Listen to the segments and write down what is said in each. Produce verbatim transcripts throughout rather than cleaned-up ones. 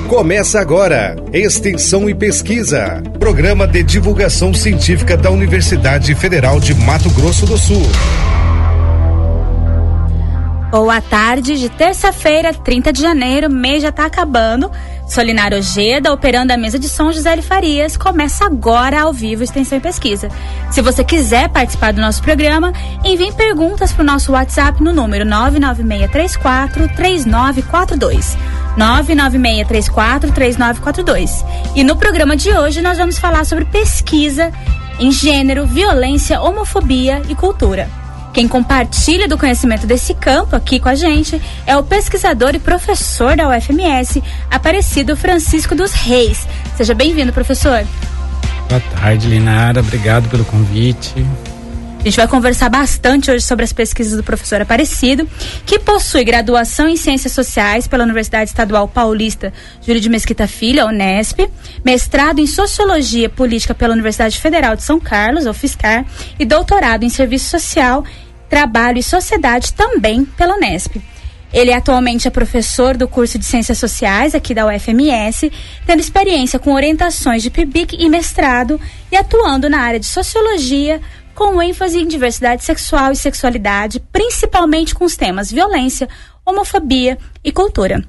Começa agora, Extensão e Pesquisa, programa de divulgação científica da Universidade Federal de Mato Grosso do Sul. Boa tarde de terça-feira, trinta de janeiro, mês já tá acabando. Solinário Ojeda, operando a mesa de som, José L. Farias, começa agora ao vivo Extensão e Pesquisa. Se você quiser participar do nosso programa, envie perguntas pro nosso WhatsApp no número nove nove seis três quatro três nove quatro dois. nove nove seis três quatro três nove quatro dois. E no programa de hoje nós vamos falar sobre pesquisa em gênero, violência, homofobia e cultura. Quem compartilha do conhecimento desse campo aqui com a gente é o pesquisador e professor da U F M S, Aparecido Francisco dos Reis. Seja bem-vindo, professor. Boa tarde, Linara. Obrigado pelo convite. A gente vai conversar bastante hoje sobre as pesquisas do professor Aparecido, que possui graduação em Ciências Sociais pela Universidade Estadual Paulista Júlio de Mesquita Filho, a Unesp, mestrado em Sociologia Política pela Universidade Federal de São Carlos, a UFSCar, e doutorado em Serviço Social, Trabalho e Sociedade também pela Unesp. Ele atualmente é professor do curso de Ciências Sociais aqui da U F M S, tendo experiência com orientações de P I B I C e mestrado e atuando na área de Sociologia, com ênfase em diversidade sexual e sexualidade, principalmente com os temas violência, homofobia e cultura.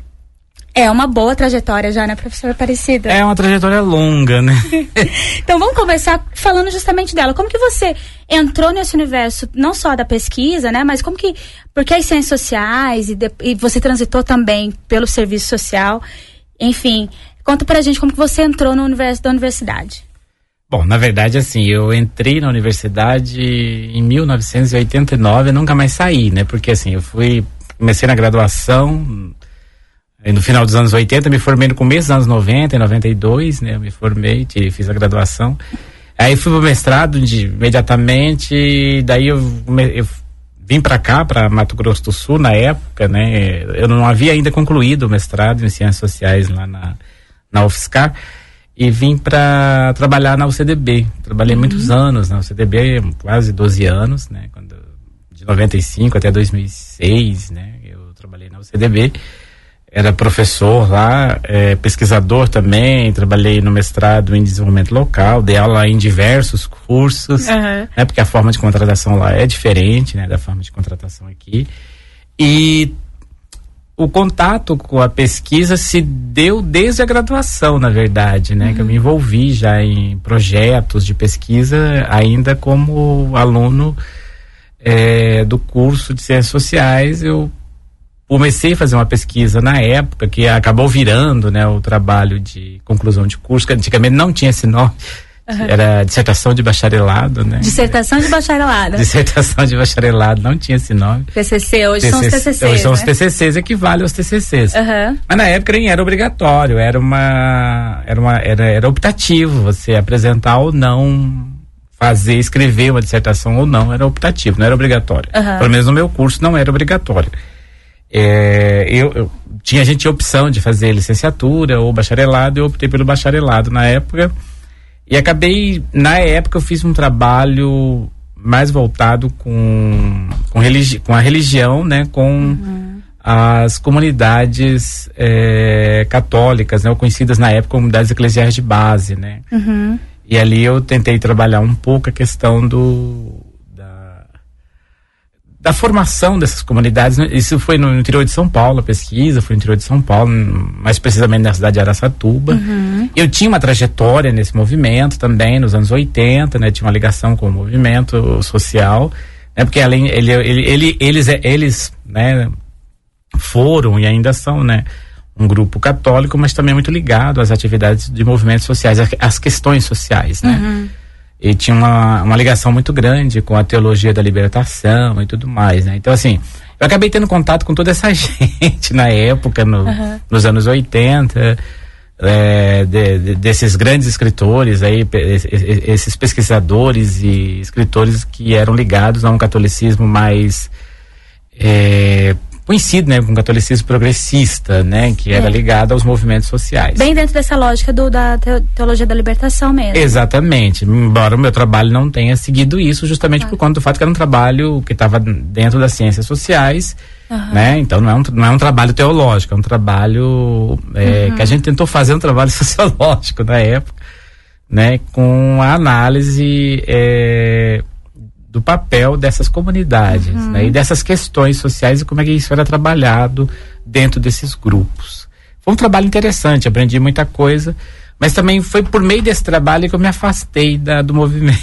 É uma boa trajetória já, né, professora Aparecida? É uma trajetória longa, né? Então vamos começar falando justamente dela. Como que você entrou nesse universo, não só da pesquisa, né, mas como que, porque as ciências sociais e, de, e você transitou também pelo serviço social, enfim, conta pra gente como que você entrou no universo da universidade. Bom, na verdade, assim, eu entrei na universidade em mil novecentos e oitenta e nove e nunca mais saí, né? Porque, assim, eu fui, comecei na graduação no final dos anos oitenta, me formei no começo dos anos noventa, em noventa e dois, né? Eu me formei, fiz a graduação. Aí fui pro mestrado de, imediatamente, daí eu, eu vim pra cá, pra Mato Grosso do Sul, na época, né? Eu não havia ainda concluído o mestrado em Ciências Sociais lá na, na UFSCar. E vim para trabalhar na U C D B. Trabalhei uhum. muitos anos na U C D B, quase doze anos, né? Quando, de noventa e cinco até dois mil e seis, né? Eu trabalhei na U C D B. Era professor lá, é, pesquisador também. Trabalhei no mestrado em desenvolvimento local, dei aula em diversos cursos, uhum. né? Porque a forma de contratação lá é diferente, né? Da forma de contratação aqui. E o contato com a pesquisa se deu desde a graduação, na verdade, né? Uhum. Que eu me envolvi já em projetos de pesquisa, ainda como aluno é, do curso de Ciências Sociais. Eu comecei a fazer uma pesquisa na época, que acabou virando, né, o trabalho de conclusão de curso, que antigamente não tinha esse nome. Uhum. Era dissertação de bacharelado, né? Dissertação de bacharelado. Dissertação de bacharelado, não tinha esse nome. T C C, hoje T C C, são os T C Cs, Hoje são né? os T C Cs, equivale aos T C Cs. Uhum. Mas na época nem era obrigatório, era uma, era uma, era, era optativo você apresentar ou não, fazer, escrever uma dissertação ou não, era optativo, não era obrigatório. Uhum. Pelo menos no meu curso não era obrigatório. É, eu, eu tinha, a gente tinha opção de fazer licenciatura ou bacharelado, eu optei pelo bacharelado na época. E acabei, na época eu fiz um trabalho mais voltado com, com, religi- com a religião, né? Com uhum. as comunidades é, católicas, né? Ou conhecidas na época como comunidades eclesiais de base, né? Uhum. E ali eu tentei trabalhar um pouco a questão do... da formação dessas comunidades, né? Isso foi no interior de São Paulo, a pesquisa foi no interior de São Paulo, mais precisamente na cidade de Araçatuba. Uhum. Eu tinha uma trajetória nesse movimento também, nos anos oitenta, né? Tinha uma ligação com o movimento social, né? Porque além, ele, ele, ele, eles, eles, né, foram e ainda são, né, um grupo católico, mas também muito ligado às atividades de movimentos sociais, às questões sociais, né? Uhum. E tinha uma, uma ligação muito grande com a teologia da libertação e tudo mais, né? Então, assim, eu acabei tendo contato com toda essa gente na época, no, uhum. nos anos oitenta, é, de, de, desses grandes escritores aí, esses pesquisadores e escritores que eram ligados a um catolicismo mais é, coincide, né, com o catolicismo progressista, né, que era é. ligado aos movimentos sociais. Bem dentro dessa lógica do, da teologia da libertação mesmo. Exatamente, embora o meu trabalho não tenha seguido isso, justamente ah. por conta do fato que era um trabalho que estava dentro das ciências sociais, uhum. né, então não é, um, não é um trabalho teológico, é um trabalho é, uhum. que a gente tentou fazer um trabalho sociológico na época, né, com a análise é, do papel dessas comunidades, uhum. né, e dessas questões sociais e como é que isso era trabalhado dentro desses grupos. Foi um trabalho interessante, aprendi muita coisa, mas também foi por meio desse trabalho que eu me afastei da, do movimento,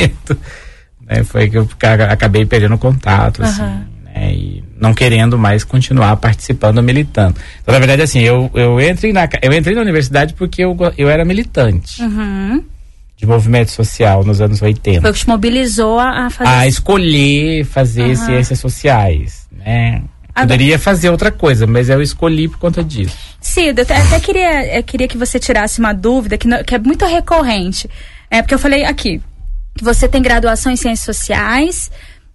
né, foi que eu acabei perdendo contato, uhum. assim, né, e não querendo mais continuar participando, militando. Então, na verdade, assim, eu, eu, entrei, na, eu entrei na universidade porque eu, eu era militante. Uhum. De movimento social nos anos oitenta. Foi o que te mobilizou a, a fazer... A escolher fazer uhum. ciências sociais, né? Agora... Poderia fazer outra coisa, mas eu escolhi por conta disso. Cida, eu até, até queria, eu queria que você tirasse uma dúvida que, não, que é muito recorrente. É porque eu falei aqui, que você tem graduação em ciências sociais...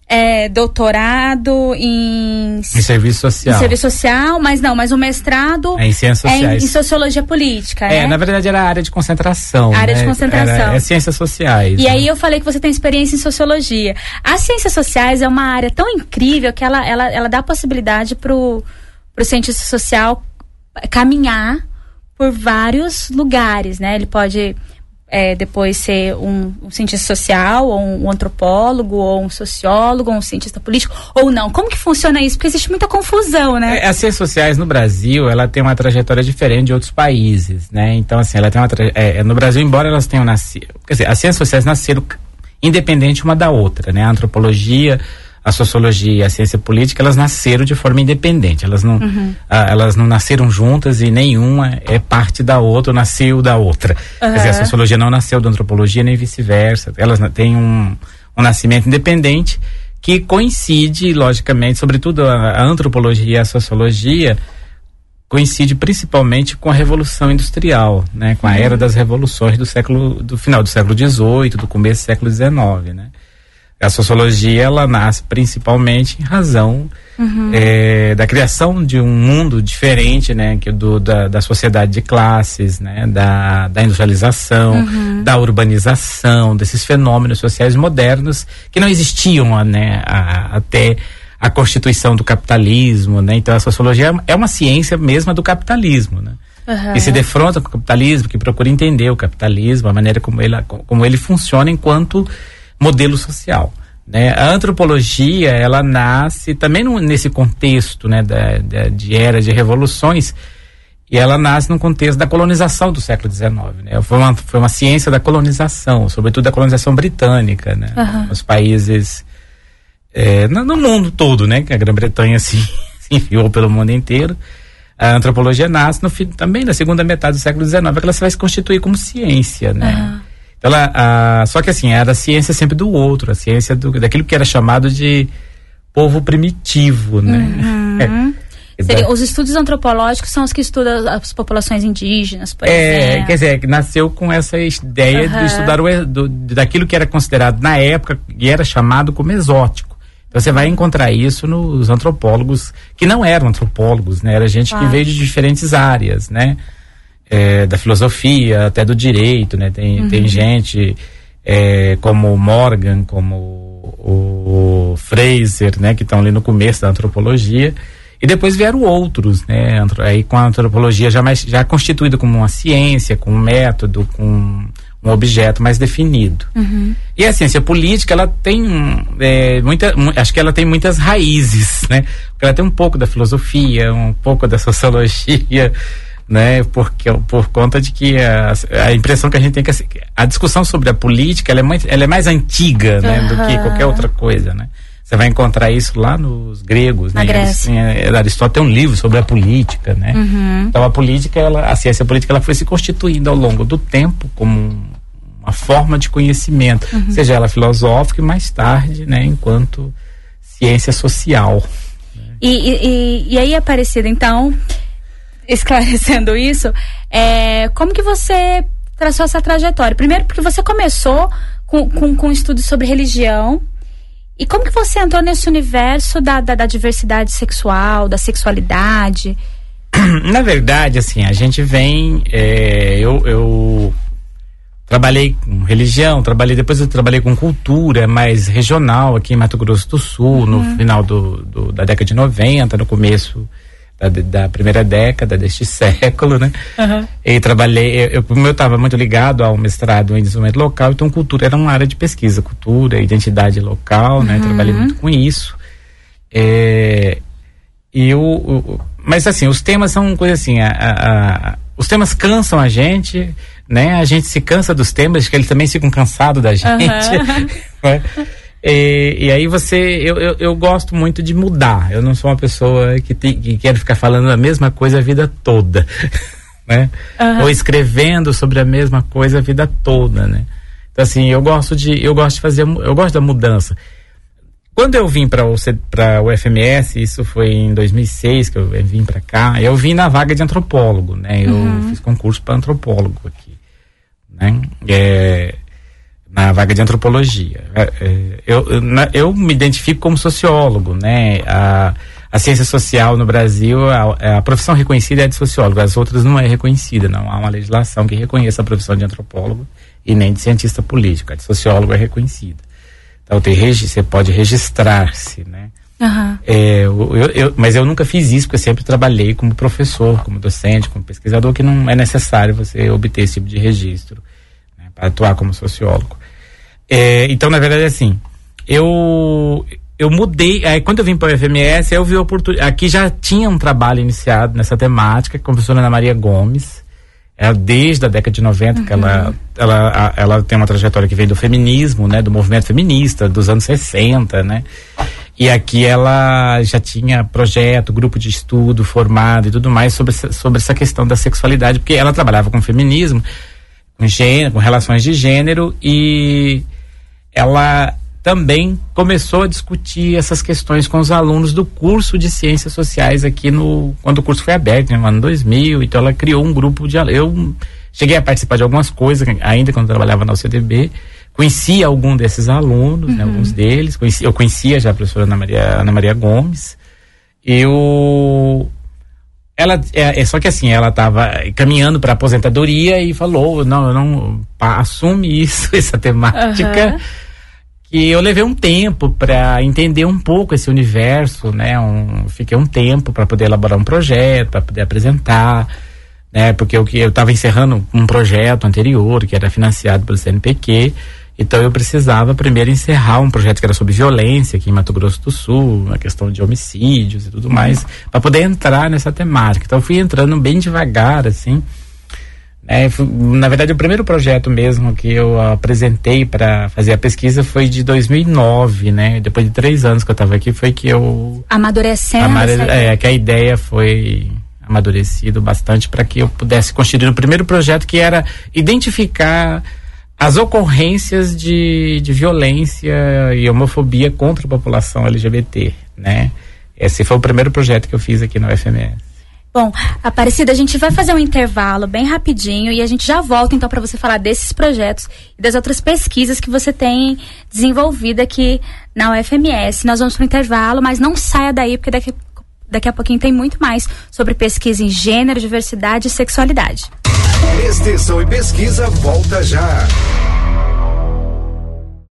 É, doutorado em... Em serviço social. Em serviço social, mas não, mas o mestrado... É em ciências sociais. É em, em sociologia política, É, né? na verdade era a área de concentração. A área né? de concentração. Era, é ciências sociais. E né? aí eu falei que você tem experiência em sociologia. As ciências sociais é uma área tão incrível que ela, ela, ela dá possibilidade pro, pro cientista social caminhar por vários lugares, né? Ele pode... É, depois ser um, um cientista social, ou um, um antropólogo, ou um sociólogo, ou um cientista político, ou não. Como que funciona isso? Porque existe muita confusão, né? É, as ciências sociais no Brasil, ela tem uma trajetória diferente de outros países, né? Então, assim, ela tem uma tra... é, no Brasil, embora elas tenham nascido, quer dizer, as ciências sociais nasceram independente uma da outra, né? A antropologia, a sociologia e a ciência política, elas nasceram de forma independente, elas não, uhum. ah, elas não nasceram juntas e nenhuma é parte da outra, ou nasceu da outra. Uhum. Quer dizer, a sociologia não nasceu da antropologia, nem vice-versa, elas têm um, um nascimento independente que coincide, logicamente, sobretudo a, a antropologia e a sociologia, coincide principalmente com a Revolução Industrial, né? Com a uhum. era das revoluções do século, do final do século dezoito, do começo do século dezenove, né? A sociologia, ela nasce principalmente em razão uhum. é, da criação de um mundo diferente, né, que do, da, da sociedade de classes, né, da, da industrialização, uhum. da urbanização, desses fenômenos sociais modernos que não existiam, né, a, até a constituição do capitalismo, né. Então a sociologia é uma ciência mesma do capitalismo, né. Uhum. Que se defronta com o capitalismo, que procura entender o capitalismo, a maneira como ele, como ele funciona enquanto modelo social, né? A antropologia, ela nasce também no, nesse contexto, né, da, da, de era de revoluções, e ela nasce no contexto da colonização do século dezenove, né? Foi uma, foi uma ciência da colonização, sobretudo da colonização britânica, né? Uhum. Os países é, no, no mundo todo, né? Que a Grã-Bretanha se, se enfiou pelo mundo inteiro. A antropologia nasce no, também na segunda metade do século dezenove, que ela vai se constituir como ciência, né? Uhum. Ela, a, só que assim, era a ciência sempre do outro, a ciência do, daquilo que era chamado de povo primitivo, né? Uhum. É, Seria, os estudos antropológicos são os que estudam as populações indígenas, por é, exemplo. Quer dizer, nasceu com essa ideia uhum. de estudar o, do, daquilo que era considerado na época e era chamado como exótico. Então você vai encontrar isso nos antropólogos que não eram antropólogos, né? Era gente ah. que veio de diferentes áreas, né? É, da filosofia, até do direito, né? Tem, uhum. tem gente é, como o Morgan, como o, o Fraser, né? Que estão ali no começo da antropologia, e depois vieram outros, né? Aí com a antropologia já, mais, já constituída como uma ciência, com um método, com um objeto mais definido. Uhum. E a ciência política, ela tem é, muita, acho que ela tem muitas raízes, né? Porque ela tem um pouco da filosofia, um pouco da sociologia, né, porque, por conta de que a, a impressão que a gente tem que a discussão sobre a política, ela é, muito, ela é mais antiga, né, uhum. do que qualquer outra coisa, né. Você vai encontrar isso lá nos gregos, na né, Grécia. Eles, Aristóteles tem um livro sobre a política, né. Uhum. Então a política, ela, a ciência política, ela foi se constituindo ao longo do tempo como uma forma de conhecimento, uhum. seja ela filosófica e mais tarde, né, enquanto ciência social. Né. E, e, e aí, Aparecida, então, esclarecendo isso, é, como que você traçou essa trajetória? Primeiro porque você começou com, com, com estudos sobre religião E como que você entrou nesse universo da, da, da diversidade sexual, da sexualidade? Na verdade, assim, a gente vem, é, eu, eu trabalhei com religião, trabalhei, depois eu trabalhei com cultura mais regional aqui em Mato Grosso do Sul, uhum. no final do, do, da década de noventa, no começo da, da primeira década deste século, né? Uhum. E trabalhei, eu, como eu estava muito ligado ao mestrado em desenvolvimento local, então cultura era uma área de pesquisa, cultura, identidade local, uhum. né? Trabalhei muito com isso. É, e eu, eu, mas assim, os temas são coisas assim, a, a, a, os temas cansam a gente, né? A gente se cansa dos temas, acho que eles também ficam cansados da gente. Uhum. Né? E, e aí você, eu, eu, eu gosto muito de mudar. Eu não sou uma pessoa que, te, que quer ficar falando a mesma coisa a vida toda, né? Uhum. Ou escrevendo sobre a mesma coisa a vida toda, né? Então assim, eu gosto de, eu gosto de fazer, eu gosto da mudança. Quando eu vim para o para o F M S, isso foi em dois mil e seis que eu vim para cá. Eu vim na vaga de antropólogo, né? Eu uhum. fiz concurso para antropólogo aqui, né? É, na vaga de antropologia. Eu, eu, eu me identifico como sociólogo, né? A, a ciência social no Brasil, a, a profissão reconhecida é de sociólogo, as outras não é reconhecida, não há uma legislação que reconheça a profissão de antropólogo e nem de cientista político, a de sociólogo é reconhecida. Então tem, você pode registrar-se, né? Uhum. É, eu, eu, mas eu nunca fiz isso, porque eu sempre trabalhei como professor, como docente, como pesquisador, que não é necessário você obter esse tipo de registro, né, para atuar como sociólogo. É, então, na verdade, assim, eu eu mudei, aí quando eu vim para o F M S, eu vi a oportunidade, aqui já tinha um trabalho iniciado nessa temática, com a professora Ana Maria Gomes, ela, desde a década de noventa, uhum. que ela, ela, ela tem uma trajetória que vem do feminismo, né, do movimento feminista, dos anos sessenta, né, e aqui ela já tinha projeto, grupo de estudo formado e tudo mais sobre, sobre essa questão da sexualidade, porque ela trabalhava com feminismo, com gênero, com relações de gênero, e ela também começou a discutir essas questões com os alunos do curso de Ciências Sociais aqui no, quando o curso foi aberto, no ano dois mil, então ela criou um grupo de, eu cheguei a participar de algumas coisas, ainda quando eu trabalhava na U C D B, conhecia algum desses alunos, uhum. né, alguns deles, conheci, eu conhecia já a professora Ana Maria, Ana Maria Gomes, eu, ela, é, é só que assim, ela estava caminhando para aposentadoria e falou, não, eu não, pá, assume isso, essa temática, uhum. que eu levei um tempo para entender um pouco esse universo, né? Um, fiquei um tempo para poder elaborar um projeto, para poder apresentar, né? Porque eu eu estava encerrando um projeto anterior que era financiado pelo C N P Q, então eu precisava primeiro encerrar um projeto que era sobre violência aqui em Mato Grosso do Sul, a questão de homicídios e tudo mais, para poder entrar nessa temática. Então eu fui entrando bem devagar, assim. É, na verdade, o primeiro projeto mesmo que eu apresentei para fazer a pesquisa foi de dois mil e nove, né? Depois de três anos que eu estava aqui, foi que eu... Amadurecendo. Amare... É, que a ideia foi amadurecido bastante para que eu pudesse construir o primeiro projeto, que era identificar as ocorrências de, de violência e homofobia contra a população L G B T, né? Esse foi o primeiro projeto que eu fiz aqui no U F M S. Bom, Aparecida, a gente vai fazer um intervalo bem rapidinho e a gente já volta então para você falar desses projetos e das outras pesquisas que você tem desenvolvido aqui na U F M S. Nós vamos para o intervalo, mas não saia daí, porque daqui, daqui a pouquinho tem muito mais sobre pesquisa em gênero, diversidade e sexualidade. Extensão e pesquisa volta já.